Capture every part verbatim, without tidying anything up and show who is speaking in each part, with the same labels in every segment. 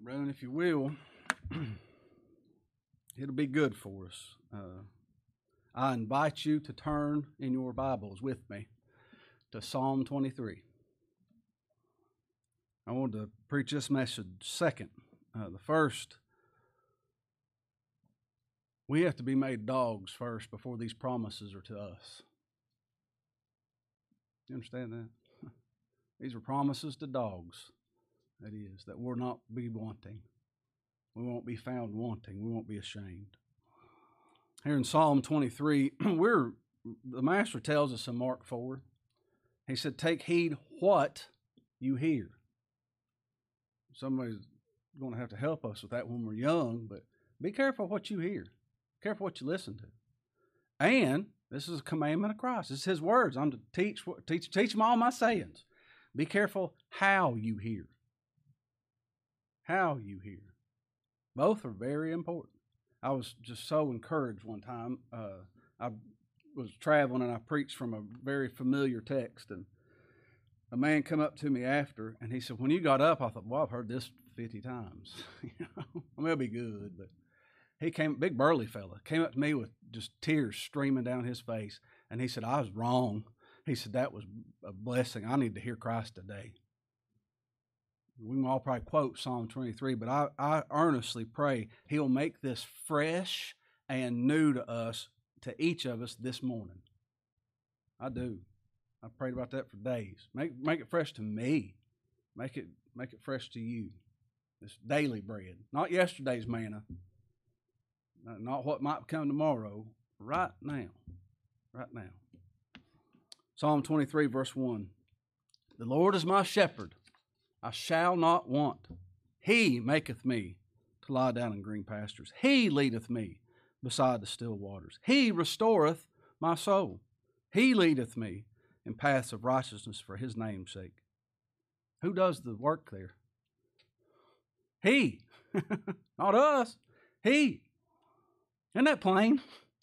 Speaker 1: Brother, if you will, it'll be good for us. Uh, I invite you to turn in your Bibles with me to Psalm twenty-three. I want to preach this message second. Uh, the first, we have to be made dogs first before these promises are to us. You understand that? These are promises to dogs. That is, that we'll not be wanting. We won't be found wanting. We won't be ashamed. Here in Psalm twenty-three, we're the Master tells us in Mark four, he said, take heed what you hear. Somebody's going to have to help us with that when we're young, but be careful what you hear. Careful what you listen to. And this is a commandment of Christ. This is His words. I'm to teach, teach, teach them all my sayings. Be careful how you hear. How you hear. Both are very important. I was just so encouraged one time. Uh, I was traveling and I preached from a very familiar text, and a man come up to me after, and he said, when you got up, I thought, well, I've heard this fifty times. you know, I mean, it'll be good. But he came, big burly fella, came up to me with just tears streaming down his face, and he said, I was wrong. He said, that was a blessing. I need to hear Christ today. We can all probably quote Psalm twenty-three, but I, I earnestly pray He'll make this fresh and new to us, to each of us this morning. I do. I prayed about that for days. Make make it fresh to me. Make it make it fresh to you. It's daily bread, not yesterday's manna, not what might come tomorrow. Right now, right now. Psalm twenty-three, verse one. The Lord is my shepherd; I shall not want. He maketh me to lie down in green pastures. He leadeth me beside the still waters. He restoreth my soul. He leadeth me in paths of righteousness for His name's sake. Who does the work there? He. Not us. He. Isn't that plain?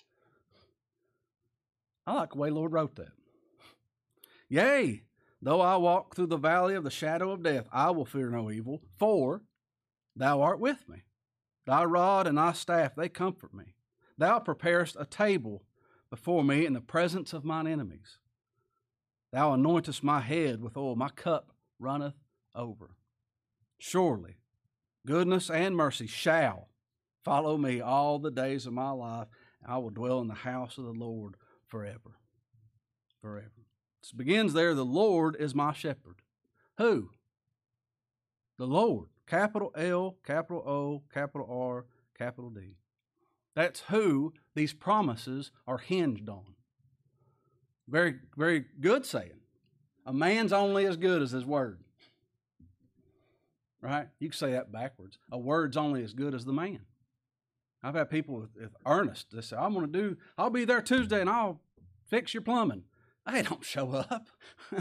Speaker 1: I like the way the Lord wrote that. Yea, though I walk through the valley of the shadow of death, I will fear no evil, for Thou art with me. Thy rod and Thy staff, they comfort me. Thou preparest a table before me in the presence of mine enemies. Thou anointest my head with oil, my cup runneth over. Surely goodness and mercy shall follow me all the days of my life, and I will dwell in the house of the Lord forever. Forever. It begins there, the Lord is my shepherd. Who? The Lord. Capital L, capital O, capital R, capital D. That's who these promises are hinged on. Very, very good saying. A man's only as good as his word. Right? You can say that backwards. A word's only as good as the man. I've had people with, with earnest. They say, I'm going to do, I'll be there Tuesday and I'll fix your plumbing. They don't show up.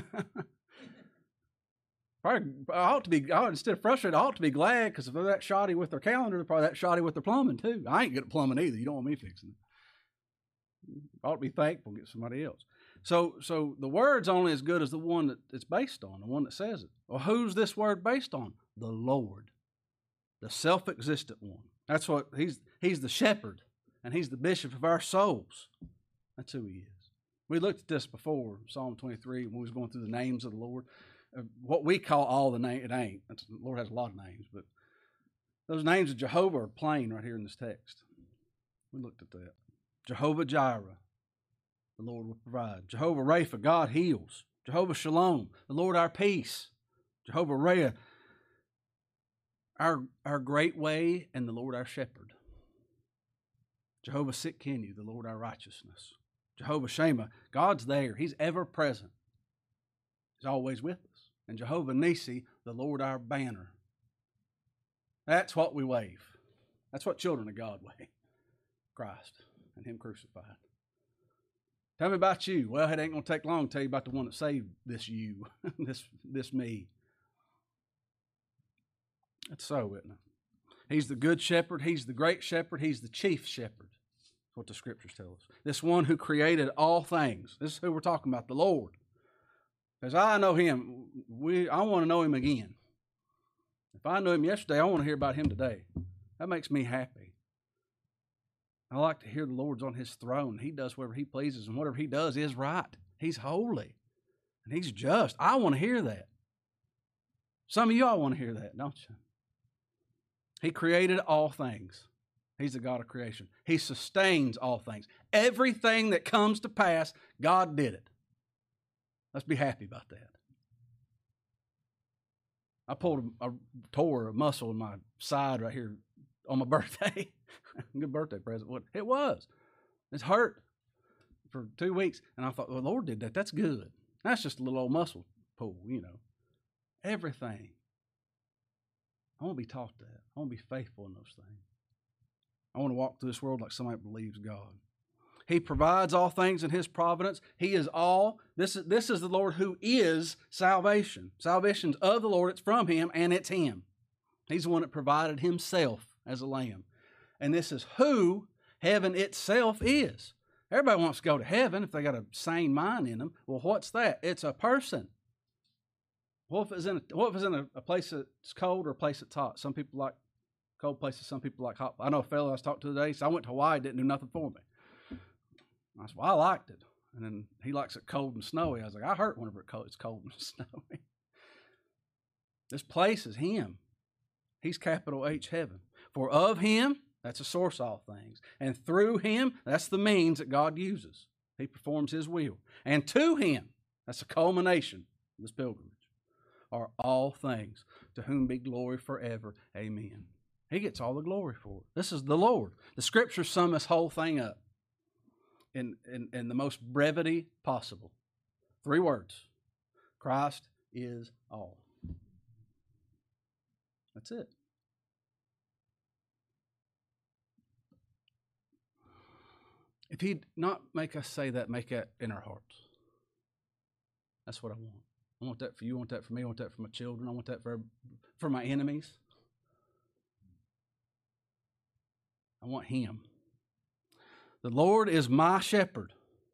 Speaker 1: Probably, I ought to be, I, instead of frustrated, I ought to be glad, because if they're that shoddy with their calendar, they're probably that shoddy with their plumbing too. I ain't good at plumbing either. You don't want me fixing it. I ought to be thankful and get somebody else. So, so the word's only as good as the one that it's based on, the one that says it. Well, who's this word based on? The Lord, the self-existent one. That's what he's. He's the shepherd, and He's the bishop of our souls. That's who He is. We looked at this before, Psalm twenty-three, when we was going through the names of the Lord. Uh, what we call all the names, it ain't. That's, the Lord has a lot of names, but those names of Jehovah are plain right here in this text. We looked at that. Jehovah Jireh, the Lord will provide. Jehovah Rapha, God heals. Jehovah Shalom, the Lord our peace. Jehovah Rhea, our, our great way, and the Lord our shepherd. Jehovah Sitkenu, the Lord our righteousness. Jehovah Shammah, God's there. He's ever present. He's always with us. And Jehovah Nisi, the Lord our banner. That's what we wave. That's what children of God wave. Christ and Him crucified. Tell me about you. Well, it ain't going to take long to tell you about the one that saved this you, this, this me. That's so, isn't it? He's the good shepherd. He's the great shepherd. He's the chief shepherd. That's what the scriptures tell us. This one who created all things. This is who we're talking about, the Lord. Because I know Him. We, I want to know Him again. If I knew him yesterday, I want to hear about him today. That makes me happy. I like to hear the Lord's on his throne. He does whatever he pleases, and whatever he does is right. He's holy, and he's just. I want to hear that. Some of y'all want to hear that, don't you? He created all things. He's the God of creation. He sustains all things. Everything that comes to pass, God did it. Let's be happy about that. I pulled a, a tore a muscle in my side right here on my birthday. Good birthday present. What it was. It's hurt for two weeks. And I thought, well, the Lord did that. That's good. That's just a little old muscle pull, you know. Everything. I want to be taught that. I want to be faithful in those things. I want to walk through this world like somebody believes God. He provides all things in his providence. He is all. This is, this is the Lord who is salvation. Salvation's of the Lord. It's from him, and it's him. He's the one that provided himself as a lamb. And this is who heaven itself is. Everybody wants to go to heaven if they got a sane mind in them. Well, what's that? It's a person. What if it's in a, what if it's in a, a place that's cold or a place that's hot? Some people like cold places. Some people like hot. I know a fellow I was talking to today. So I went to Hawaii. Didn't do nothing for me. I said, well, I liked it. And then he likes it cold and snowy. I was like, I hurt whenever it's cold and snowy. This place is him. He's capital H heaven. For of him, that's the source of all things. And through him, that's the means that God uses. He performs his will. And to him, that's the culmination of this pilgrimage, are all things, to whom be glory forever. Amen. He gets all the glory for it. This is the Lord. The scriptures sum this whole thing up in, in, in the most brevity possible. Three words. Christ is all. That's it. If he'd not make us say that, make that in our hearts. That's what I want. I want that for you. I want that for me. I want that for my children. I want that for, for my enemies. I want him. The Lord is my shepherd.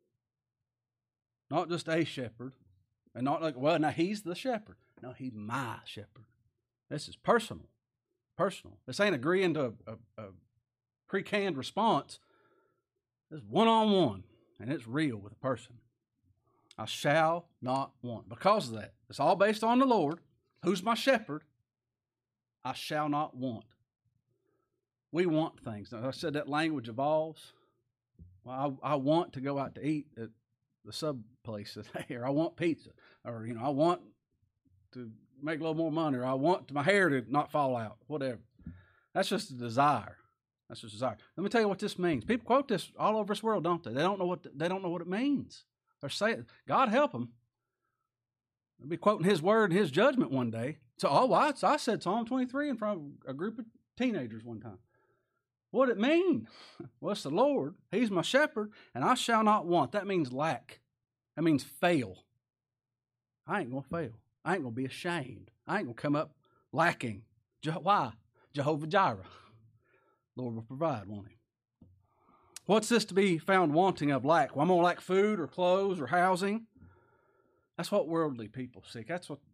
Speaker 1: Not just a shepherd. And not like, well, now he's the shepherd. No, he's my shepherd. This is personal. Personal. This ain't agreeing to a, a, a pre-canned response. It's one-on-one, and it's real with a person. I shall not want. Because of that, it's all based on the Lord, who's my shepherd. I shall not want. We want things. Now, I said that language evolves. Well, I, I want to go out to eat at the sub place there. I want pizza. Or, you know, I want to make a little more money. Or I want my hair to not fall out. Whatever. That's just a desire. That's just a desire. Let me tell you what this means. People quote this all over this world, don't they? They don't know what they don't know what it means. They're saying, God help them. They'll be quoting his word and his judgment one day. So, oh, well, I, I said Psalm twenty-three in front of a group of teenagers one time. What did it mean? Well, it's the Lord. He's my shepherd, and I shall not want. That means lack. That means fail. I ain't going to fail. I ain't going to be ashamed. I ain't going to come up lacking. Je- why? Jehovah Jireh. Lord will provide, won't he? What's this to be found wanting of lack? Well, I'm going to lack food or clothes or housing. That's what worldly people seek. That's what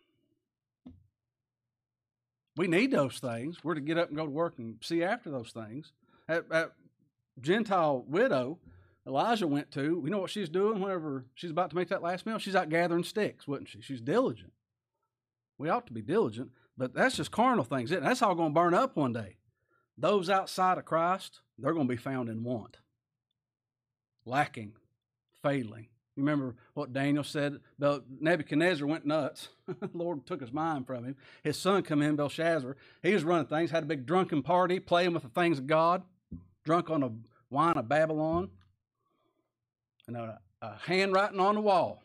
Speaker 1: we need, those things. We're to get up and go to work and see after those things. That, that Gentile widow Elijah went to, you know what she's doing whenever she's about to make that last meal? She's out gathering sticks, wasn't she? She's diligent. We ought to be diligent, but that's just carnal things. That's all going to burn up one day. Those outside of Christ, they're going to be found in want, lacking, failing. You remember what Daniel said? Nebuchadnezzar went nuts. The Lord took his mind from him. His son come in, Belshazzar. He was running things, had a big drunken party, playing with the things of God, drunk on the wine of Babylon, and a, a handwriting on the wall.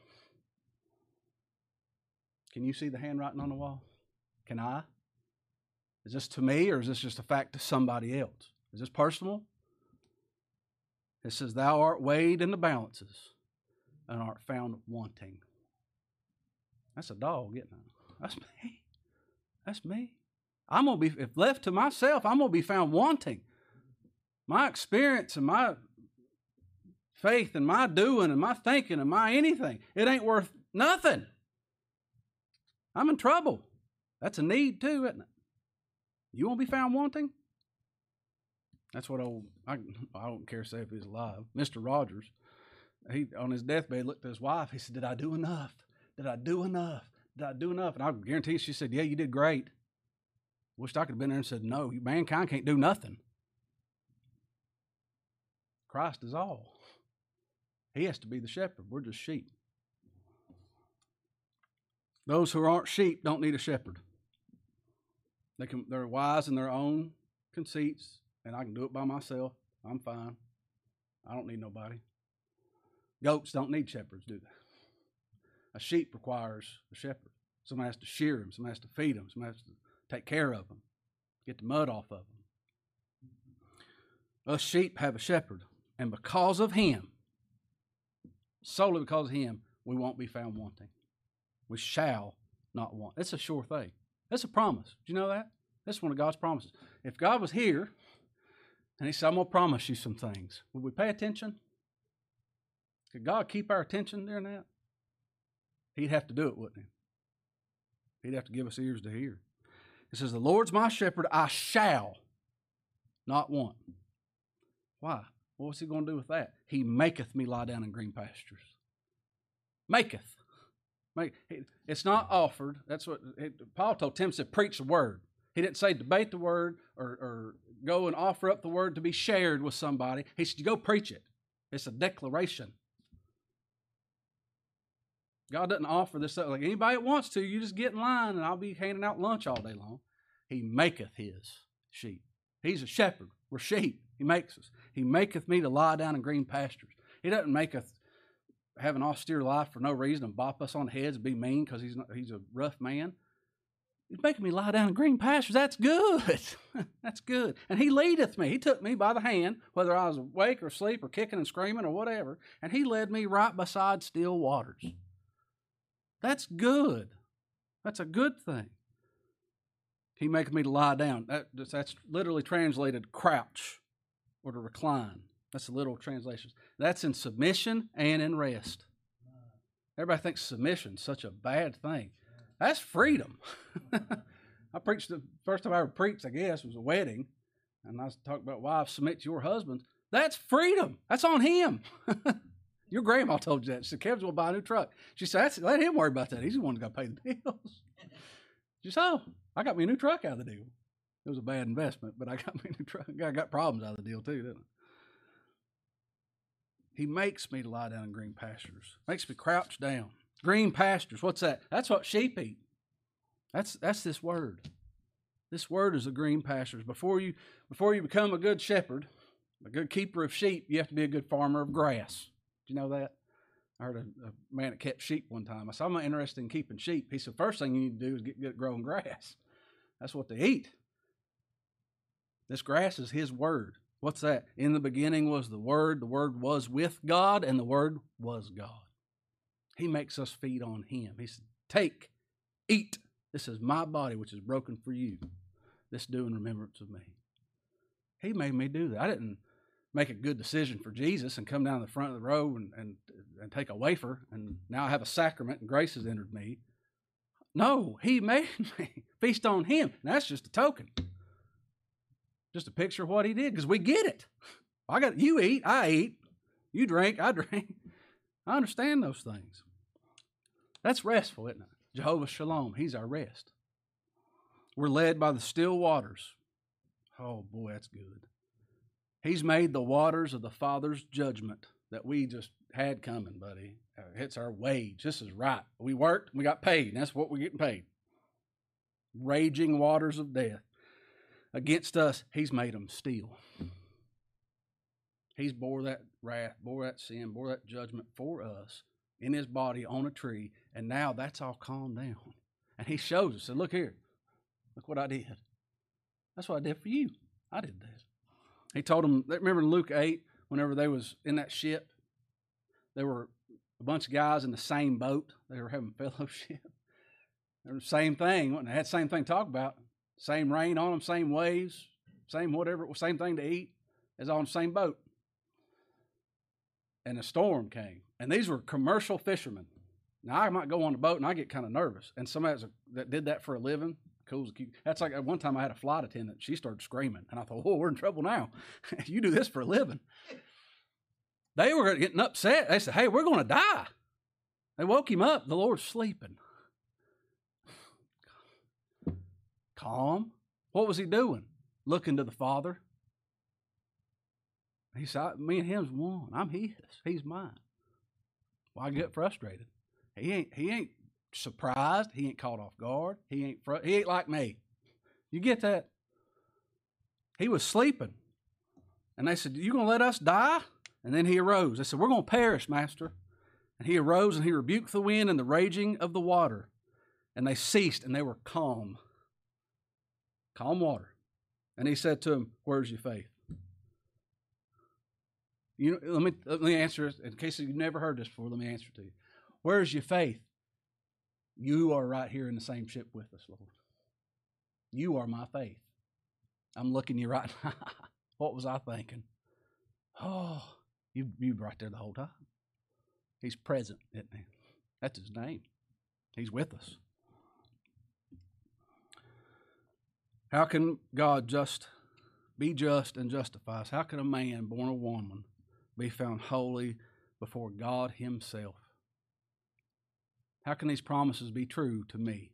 Speaker 1: Can you see the handwriting on the wall? Can I? Is this to me, or is this just a fact to somebody else? Is this personal? It says, thou art weighed in the balances and art found wanting. That's a dog, isn't it? That's me. That's me. I'm going to be, if left to myself, I'm going to be found wanting. My experience and my faith and my doing and my thinking and my anything, it ain't worth nothing. I'm in trouble. That's a need too, isn't it? You won't be found wanting? That's what old, I, I don't care say if he's alive, Mister Rogers, he on his deathbed looked at his wife. He said, did I do enough? Did I do enough? Did I do enough? And I guarantee you, she said, yeah, you did great. Wished I could have been there and said, no, mankind can't do nothing. Christ is all. He has to be the shepherd. We're just sheep. Those who aren't sheep don't need a shepherd. They can, they're wise in their own conceits, and I can do it by myself. I'm fine. I don't need nobody. Goats don't need shepherds, do they? A sheep requires a shepherd. Somebody has to shear him. Somebody has to feed him. Somebody has to take care of him, get the mud off of him. Us sheep have a shepherd, and because of him, solely because of him, we won't be found wanting. We shall not want. It's a sure thing. That's a promise. Do you know that? That's one of God's promises. If God was here and he said, I'm going to promise you some things, would we pay attention? Could God keep our attention during that? He'd have to do it, wouldn't he? He'd have to give us ears to hear. It says, the Lord's my shepherd, I shall not want. Why? What's he going to do with that? He maketh me lie down in green pastures. Maketh. Make, it's not offered. That's what it, Paul told Timothy, said, preach the word. He didn't say debate the word or, or go and offer up the word to be shared with somebody. He said, you go preach it. It's a declaration. God doesn't offer this up. Like anybody that wants to, you just get in line and I'll be handing out lunch all day long. He maketh his sheep. He's a shepherd. We're sheep. He makes us. He maketh me to lie down in green pastures. He doesn't make us have an austere life for no reason and bop us on the heads and be mean because he's, he's a rough man. He's making me lie down in green pastures. That's good. That's good. And he leadeth me. He took me by the hand, whether I was awake or asleep or kicking and screaming or whatever, and he led me right beside still waters. That's good. That's a good thing. He maketh me to lie down. That, that's literally translated crouch or to recline. That's the literal translation. That's in submission and in rest. Everybody thinks submission's such a bad thing. That's freedom. I preached the first time I ever preached, I guess, was a wedding. And I was talking about wives, submit to your husbands. That's freedom. That's on him. Your grandma told you that. She said, Kevin's going to buy a new truck. She said, That's, let him worry about that. He's the one who's got to pay the bills. She said, oh, I got me a new truck out of the deal. It was a bad investment, but I got me a new truck. I got problems out of the deal too, didn't I? He makes me to lie down in green pastures. Makes me crouch down. Green pastures, what's that? That's what sheep eat. That's that's this word. This word is a green pastures. Before you before you become a good shepherd, a good keeper of sheep, you have to be a good farmer of grass. Do you know that? I heard a, a man that kept sheep one time. I said, I'm not interested in keeping sheep. He said, first thing you need to do is get good growing grass. That's what they eat. This grass is his word. What's that? In the beginning was the Word. The Word was with God, and the Word was God. He makes us feed on him. He said, take, eat. This is my body, which is broken for you. This do in remembrance of me. He made me do that. I didn't make a good decision for Jesus and come down the front of the row and, and, and take a wafer, and now I have a sacrament and grace has entered me. No, he made me feast on him. And that's just a token. Just a picture of what he did, because we get it. I got you eat, I eat. You drink, I drink. I understand those things. That's restful, isn't it? Jehovah Shalom, he's our rest. We're led by the still waters. Oh, boy, that's good. He's made the waters of the Father's judgment that we just had coming, buddy. It's our wage. This is right. We worked, we got paid, and that's what we're getting paid. Raging waters of death. Against us, he's made them still. He's bore that wrath, bore that sin, bore that judgment for us in his body on a tree, and now that's all calmed down. And he shows us, said, look here, look what I did. That's what I did for you. I did that. He told them, remember in Luke eight, whenever they was in that ship, there were a bunch of guys in the same boat. They were having fellowship. They were the same thing. They had the same thing to talk about. Same rain on them, same waves, same whatever, same thing to eat. It's on the same boat. And a storm came. And these were commercial fishermen. Now, I might go on the boat and I get kind of nervous. And somebody that did that for a living, cool as a cute. That's like one time I had a flight attendant. She started screaming, and I thought, "Oh, we're in trouble now. You do this for a living." They were getting upset. They said, "Hey, we're going to die." They woke him up. The Lord's sleeping. Calm. What was he doing? Looking to the Father. He said, "Me and him's one. I'm his. He's mine." Why well, get frustrated? He ain't. He ain't surprised. He ain't caught off guard. He ain't. Fr- he ain't like me. You get that? He was sleeping, and they said, "You gonna let us die?" And then he arose. They said, "We're going to perish, Master." And he arose and he rebuked the wind and the raging of the water. And they ceased and they were calm. Calm water. And he said to them, "Where's your faith?" You know, let me let me answer it. In case you've never heard this before, let me answer it to you. Where's your faith? You are right here in the same ship with us, Lord. You are my faith. I'm looking you right now. What was I thinking? Oh, You you were right there the whole time. He's present, isn't he? That's his name. He's with us. How can God just be just and justify us? How can a man born of woman be found holy before God himself? How can these promises be true to me?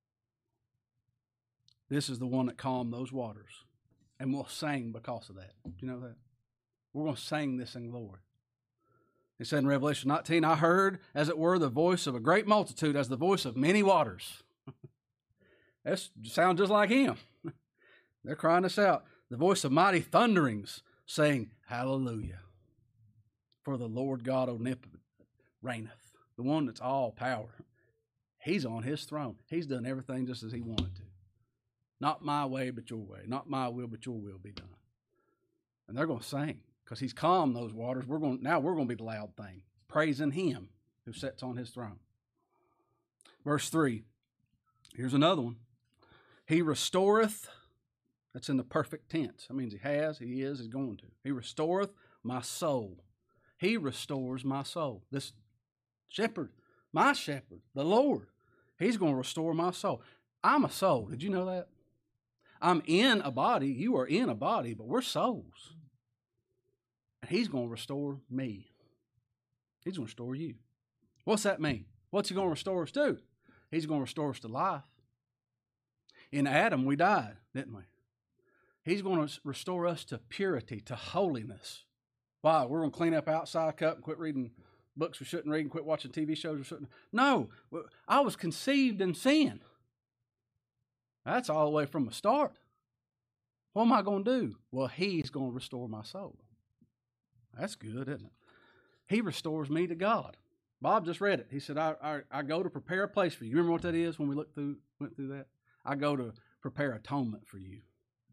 Speaker 1: This is the one that calmed those waters. And we'll sing because of that. Do you know that? We're going to sing this in glory. He said in Revelation nineteen, "I heard, as it were, the voice of a great multitude, as the voice of many waters." That sounds just like him. They're crying this out. "The voice of mighty thunderings, saying, Hallelujah. For the Lord God omnipotent reigneth." The one that's all power. He's on his throne. He's done everything just as he wanted to. Not my way, but your way. Not my will, but your will be done. And they're going to sing. Because he's calmed those waters. We're going now we're going to be the loud thing, praising him who sits on his throne. Verse three. Here's another one. "He restoreth," that's in the perfect tense. That means he has, he is, he's going to. "He restoreth my soul." He restores my soul. This shepherd, my shepherd, the Lord, he's going to restore my soul. I'm a soul. Did you know that? I'm in a body. You are in a body, but we're souls. And he's going to restore me. He's going to restore you. What's that mean? What's he going to restore us to? He's going to restore us to life. In Adam, we died, didn't we? He's going to restore us to purity, to holiness. Why? We're going to clean up outside cup and quit reading books we shouldn't read and quit watching T V shows we shouldn't. No, I was conceived in sin. That's all the way from the start. What am I going to do? Well, he's going to restore my soul. That's good, isn't it? He restores me to God. Bob just read it. He said, I, I, I go to prepare a place for you. You remember what that is when we looked through, went through that? I go to prepare atonement for you.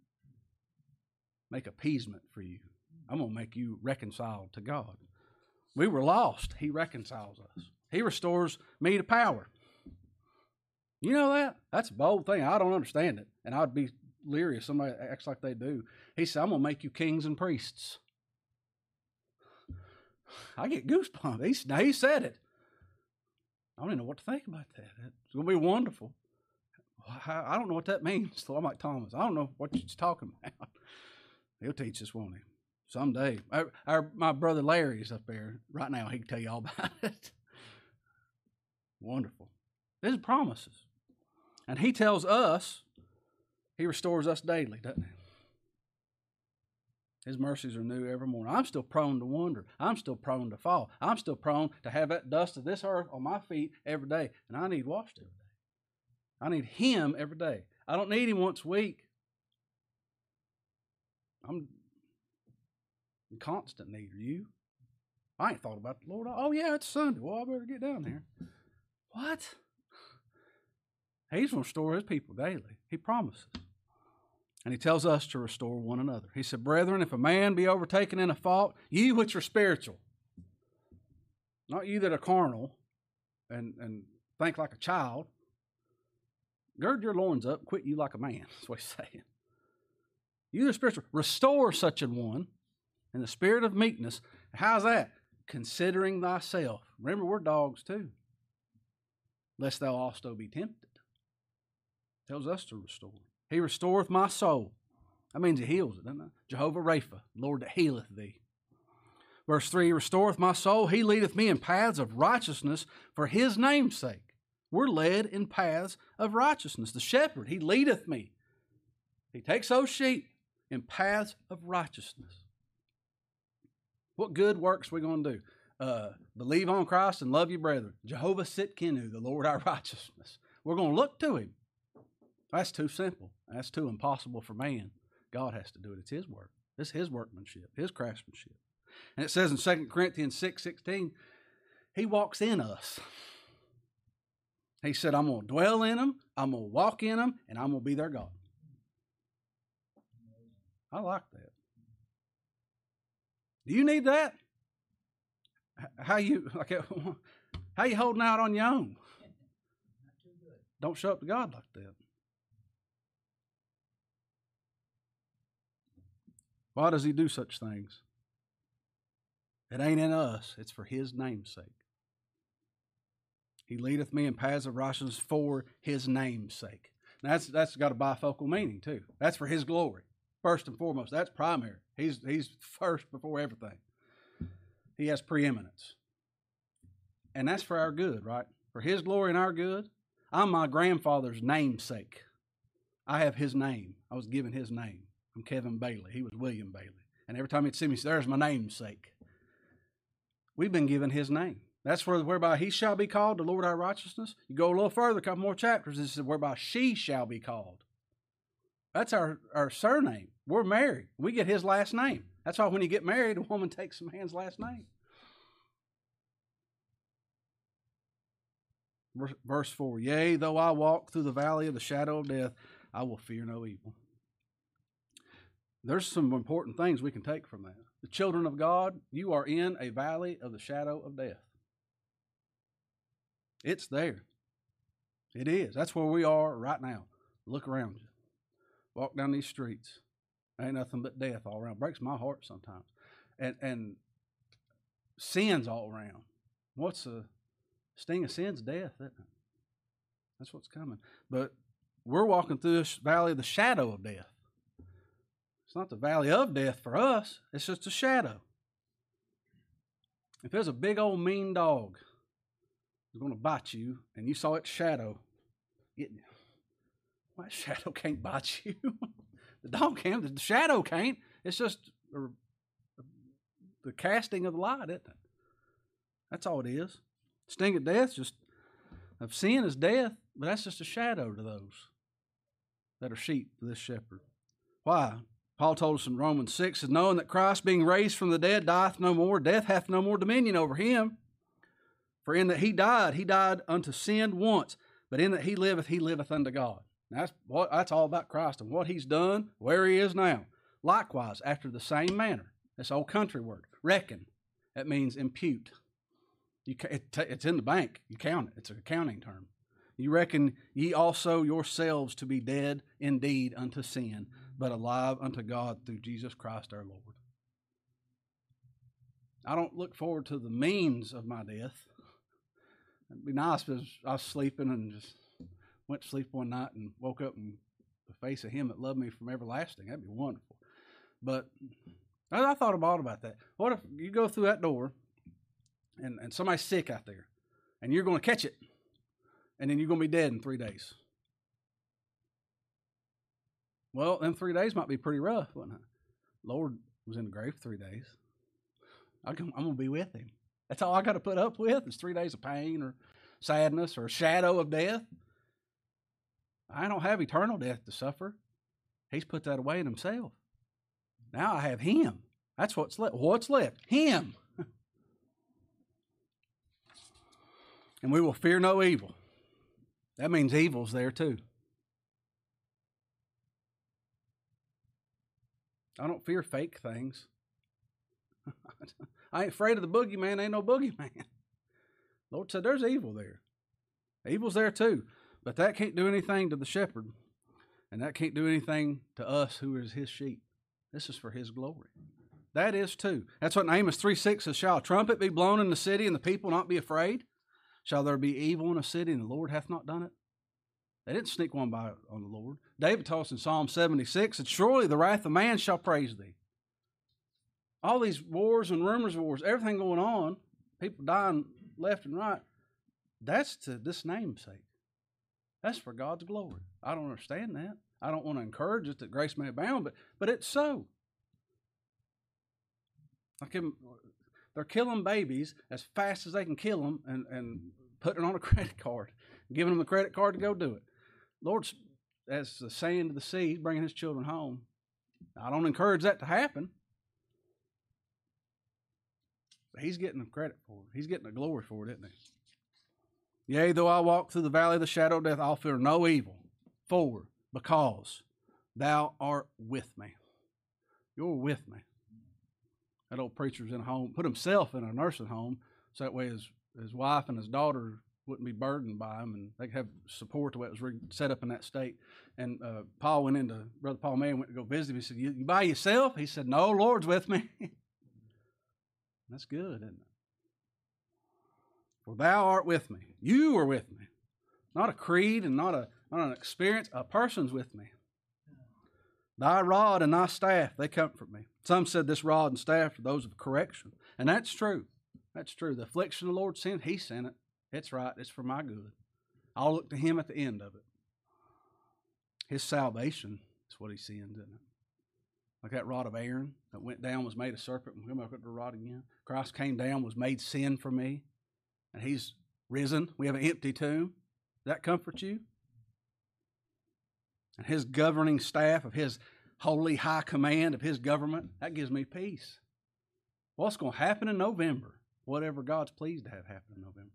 Speaker 1: Make appeasement for you. I'm going to make you reconciled to God. We were lost. He reconciles us. He restores me to power. You know that? That's a bold thing. I don't understand it. And I'd be leery if somebody acts like they do. He said, I'm going to make you kings and priests. I get goosebumps. He, now he said it. I don't even know what to think about that. It's going to be wonderful. I, I don't know what that means. So I'm like Thomas. I don't know what you're talking about. He'll teach us, won't he? Someday. Our, our, my brother Larry is up there right now. He can tell you all about it. Wonderful. These are promises. And he tells us, he restores us daily, doesn't he? His mercies are new every morning. I'm still prone to wander. I'm still prone to fall. I'm still prone to have that dust of this earth on my feet every day. And I need washed every day. I need him every day. I don't need him once a week. I'm in constant need. Are you? I ain't thought about the Lord. Oh, yeah, it's Sunday. Well, I better get down there. What? He's going to restore his people daily. He promises. And he tells us to restore one another. He said, brethren, if a man be overtaken in a fault, ye which are spiritual, not you that are carnal and, and think like a child, gird your loins up, quit you like a man. That's what he's saying. You that are spiritual, restore such an one in the spirit of meekness. How's that? Considering thyself. Remember, we're dogs too. Lest thou also be tempted. Tells us to restore. He restoreth my soul. That means he heals it, doesn't it? Jehovah Rapha, Lord that healeth thee. Verse three, he restoreth my soul. He leadeth me in paths of righteousness for his name's sake. We're led in paths of righteousness. The shepherd, he leadeth me. He takes those sheep in paths of righteousness. What good works are we going to do? Uh, believe on Christ and love your brethren. Jehovah Sitkenu, the Lord our righteousness. We're going to look to him. That's too simple. That's too impossible for man. God has to do it. It's his work. It's his workmanship, his craftsmanship. And it says in Second Corinthians six sixteen, he walks in us. He said, I'm going to dwell in them, I'm going to walk in them, and I'm going to be their God. I like that. Do you need that? How you like? How you holding out on your own? Don't show up to God like that. Why does he do such things? It ain't in us. It's for his name's sake. He leadeth me in paths of righteousness for his name's sake. Now that's that's got a bifocal meaning too. That's for his glory. First and foremost, that's primary. He's he's first before everything. He has preeminence. And that's for our good, right? For his glory and our good. I'm my grandfather's namesake. I have his name. I was given his name. I'm Kevin Bailey. He was William Bailey. And every time he'd see me, he said, there's my namesake. We've been given his name. That's where, whereby he shall be called the Lord our righteousness. You go a little further, a couple more chapters, it says whereby she shall be called. That's our, our surname. We're married. We get his last name. That's why when you get married, a woman takes a man's last name. Verse four, yea, though I walk through the valley of the shadow of death, I will fear no evil. There's some important things we can take from that. The children of God, you are in a valley of the shadow of death. It's there. It is. That's where we are right now. Look around you. Walk down these streets. Ain't nothing but death all around. Breaks my heart sometimes. And and sin's all around. What's the sting of sin's? Death, isn't it? That's what's coming. But we're walking through this valley of the shadow of death. It's not the valley of death for us. It's just a shadow. If there's a big old mean dog that's going to bite you and you saw its shadow getting you, well, that shadow can't bite you. The dog can, the shadow can't. It's just a, a, the casting of the light, isn't it? That's all it is. Sting of death, just of sin is death, but that's just a shadow to those that are sheep to this shepherd. Why? Paul told us in Romans six, is knowing that Christ being raised from the dead dieth no more, death hath no more dominion over him. For in that he died, he died unto sin once, but in that he liveth, he liveth unto God. That's what that's all about Christ and what he's done, where he is now. Likewise, after the same manner, this old country word, reckon, that means impute. You, it, it's in the bank. You count it. It's an accounting term. You reckon ye also yourselves to be dead indeed unto sin, but alive unto God through Jesus Christ our Lord. I don't look forward to the means of my death. It'd be nice if I was sleeping and just went to sleep one night and woke up in the face of him that loved me from everlasting. That'd be wonderful. But I, I thought about about that. What if you go through that door and, and somebody's sick out there and you're going to catch it and then you're going to be dead in three days? Well, them three days might be pretty rough, wouldn't it? Lord was in the grave for three days. I'm going to be with him. That's all I got to put up with is three days of pain or sadness or a shadow of death. I don't have eternal death to suffer. He's put that away in himself. Now I have him. That's what's left. What's left? Him. And we will fear no evil. That means evil's there too. I don't fear fake things. I ain't afraid of the boogeyman. Ain't no boogeyman. Lord said there's evil there. Evil's there too. But that can't do anything to the shepherd. And that can't do anything to us who is his sheep. This is for his glory. That is too. That's what in Amos three six says, shall a trumpet be blown in the city and the people not be afraid? Shall there be evil in a city and the Lord hath not done it? They didn't sneak one by on the Lord. David told us in Psalm seventy-six that surely the wrath of man shall praise thee. All these wars and rumors of wars, everything going on, people dying left and right, that's to this name's sake. That's for God's glory. I don't understand that. I don't want to encourage it that grace may abound, but, but it's so. Like him, they're killing babies as fast as they can kill them and, and putting it on a credit card, giving them the credit card to go do it. Lord's, as the sand of the sea, he's bringing his children home. I don't encourage that to happen. But he's getting the credit for it. He's getting the glory for it, isn't he? Yea, though I walk through the valley of the shadow of death, I'll fear no evil, for, because thou art with me. You're with me. That old preacher's in a home, put himself in a nursing home, so that way his, his wife and his daughter wouldn't be burdened by him, and they could have support the way it was re- set up in that state. And uh, Paul went into, Brother Paul Mann went to go visit him. He said, you, you by yourself? He said, no, Lord's with me. That's good, isn't it? For thou art with me. You are with me. Not a creed and not, a, not an experience. A person's with me. Thy rod and thy staff, they comfort me. Some said this rod and staff are those of correction. And that's true. That's true. The affliction the Lord sent, he sent it. It's right. It's for my good. I'll look to him at the end of it. His salvation is what he sends, isn't it? Like that rod of Aaron that went down was made a serpent and come up with the rod again. Christ came down, was made sin for me, and he's risen. We have an empty tomb. Does that comfort you? And his governing staff of his holy high command of his government, that gives me peace. What's going to happen in November? Whatever God's pleased to have happen in November.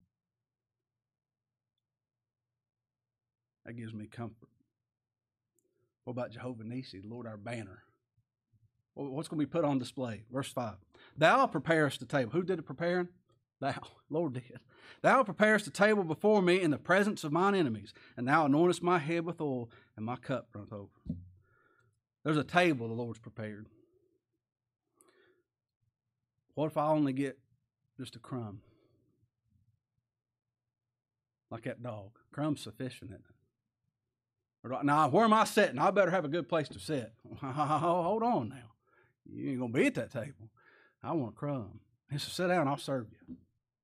Speaker 1: That gives me comfort. What about Jehovah Nissi, the Lord our banner? What's going to be put on display? Verse five. Thou preparest the table. Who did the preparing? Thou. Lord did. Thou preparest the table before me in the presence of mine enemies, and thou anointest my head with oil, and my cup runneth over. There's a table the Lord's prepared. What if I only get just a crumb? Like that dog. Crumb's sufficient, isn't it? Now, where am I sitting? I better have a good place to sit. Hold on now. You ain't going to be at that table. I want a crumb. He said, sit down, I'll serve you.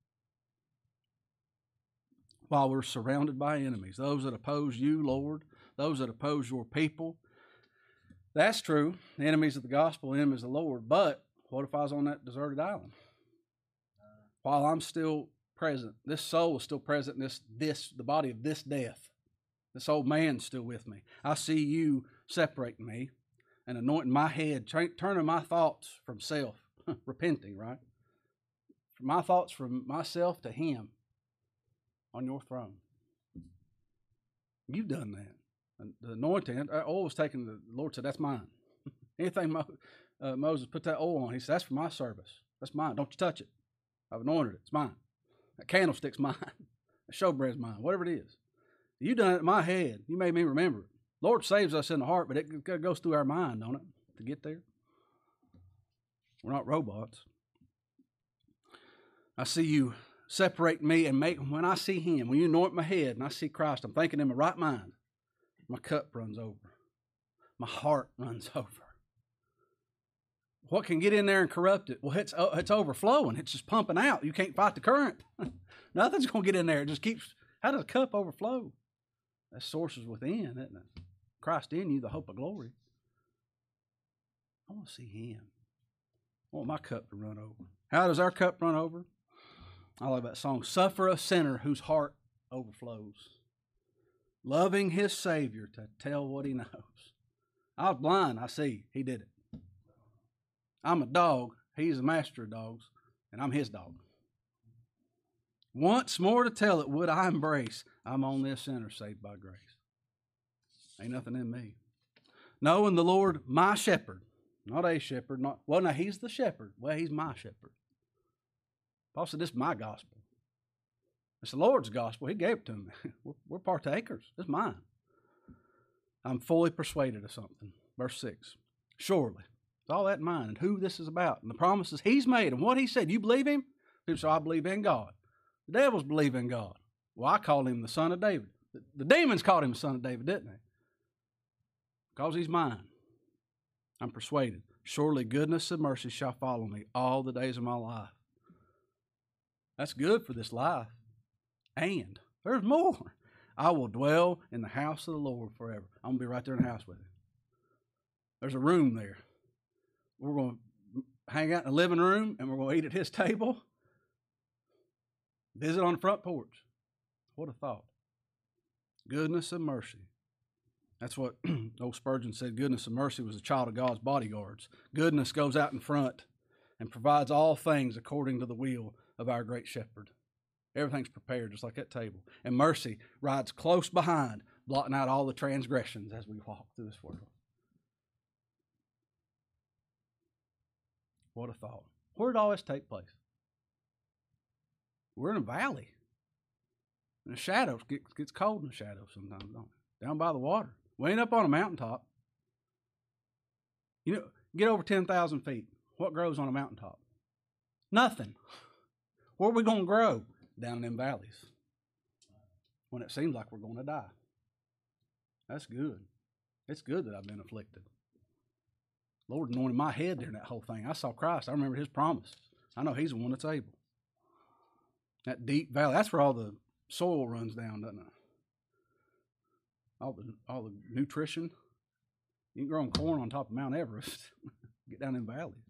Speaker 1: While we're surrounded by enemies, those that oppose you, Lord, those that oppose your people. That's true. The enemies of the gospel, enemies of the Lord. But what if I was on that deserted island? While I'm still present, this soul is still present in this, this, the body of this death. This old man's still with me. I see you separating me and anointing my head, tra- turning my thoughts from self, repenting, right? From my thoughts from myself to him on your throne. You've done that. And the anointing, oil was taken, the Lord said, that's mine. Anything Mo, uh, Moses put that oil on, he said, that's for my service. That's mine. Don't you touch it. I've anointed it. It's mine. That candlestick's mine. That showbread's mine. Whatever it is. You done it in my head. You made me remember it. Lord saves us in the heart, but it goes through our mind, don't it, to get there? We're not robots. I see you separate me and make, when I see him, when you anoint my head and I see Christ, I'm thinking in my right mind, my cup runs over. My heart runs over. What can get in there and corrupt it? Well, it's, it's overflowing. It's just pumping out. You can't fight the current. Nothing's going to get in there. It just keeps, how does a cup overflow? That source is within, isn't it? Christ in you, the hope of glory. I want to see him. I want my cup to run over. How does our cup run over? I love that song. Suffer a sinner whose heart overflows. Loving his Savior to tell what he knows. I was blind, I see. He did it. I'm a dog. He's the master of dogs, and I'm his dog. Once more to tell it would I embrace. I'm on this sinner saved by grace. Ain't nothing in me. Knowing the Lord, my shepherd. Not a shepherd. Not Well, now, he's the shepherd. Well, he's my shepherd. Paul said, this is my gospel. It's the Lord's gospel. He gave it to me. We're, we're partakers. It's mine. I'm fully persuaded of something. Verse six. Surely. It's all that in mind and who this is about. And the promises he's made and what he said. You believe him? People say, I believe in God. The devils believe in God. Well, I call him the Son of David. The, the demons called him the Son of David, didn't they? Because he's mine. I'm persuaded. Surely goodness and mercy shall follow me all the days of my life. That's good for this life. And there's more. I will dwell in the house of the Lord forever. I'm going to be right there in the house with him. There's a room there. We're going to hang out in the living room, and we're going to eat at his table. Visit on the front porch. What a thought. Goodness and mercy. That's what old Spurgeon said. Goodness and mercy was a child of God's bodyguards. Goodness goes out in front and provides all things according to the will of our great shepherd. Everything's prepared just like that table. And mercy rides close behind, blotting out all the transgressions as we walk through this world. What a thought. Where did all this take place? We're in a valley. And the shadows, it gets cold in the shadows sometimes, don't it? Down by the water. We ain't up on a mountaintop. You know, get over ten thousand feet. What grows on a mountaintop? Nothing. Where are we going to grow? Down in them valleys. When it seems like we're going to die. That's good. It's good that I've been afflicted. Lord anointed my head during that whole thing. I saw Christ. I remember his promise. I know he's the one that's able. That deep valley, that's where all the soil runs down, doesn't it? All the all the nutrition. You can grow corn on top of Mount Everest. Get down in valleys.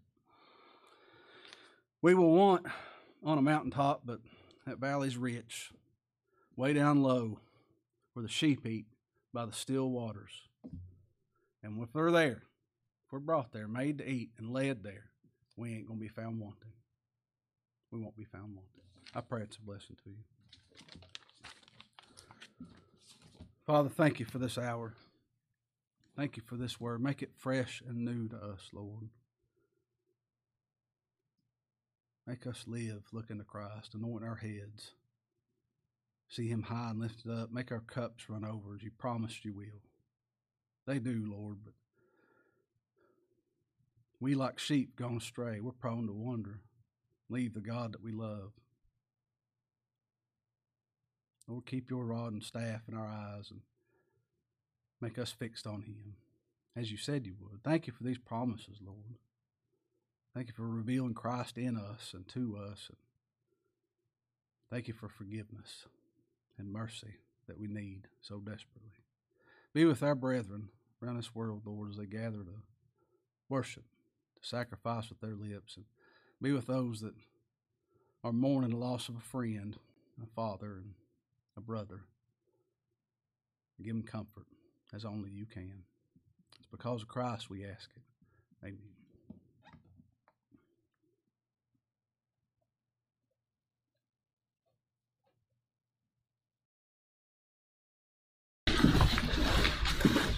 Speaker 1: We will want on a mountaintop, but that valley's rich. Way down low, where the sheep eat by the still waters. And if they're there, if we're brought there, made to eat, and led there, we ain't going to be found wanting. We won't be found wanting. I pray it's a blessing to you. Father, thank you for this hour. Thank you for this word. Make it fresh and new to us, Lord. Make us live looking to Christ, anoint our heads. See him high and lifted up. Make our cups run over as you promised you will. They do, Lord, but we like sheep gone astray. We're prone to wander. Leave the God that we love. Lord, keep your rod and staff in our eyes and make us fixed on him, as you said you would. Thank you for these promises, Lord. Thank you for revealing Christ in us and to us. And thank you for forgiveness and mercy that we need so desperately. Be with our brethren around this world, Lord, as they gather to worship, to sacrifice with their lips. And be with those that are mourning the loss of a friend, a father, and a brother. Give them comfort as only you can. It's because of Christ we ask it. Amen.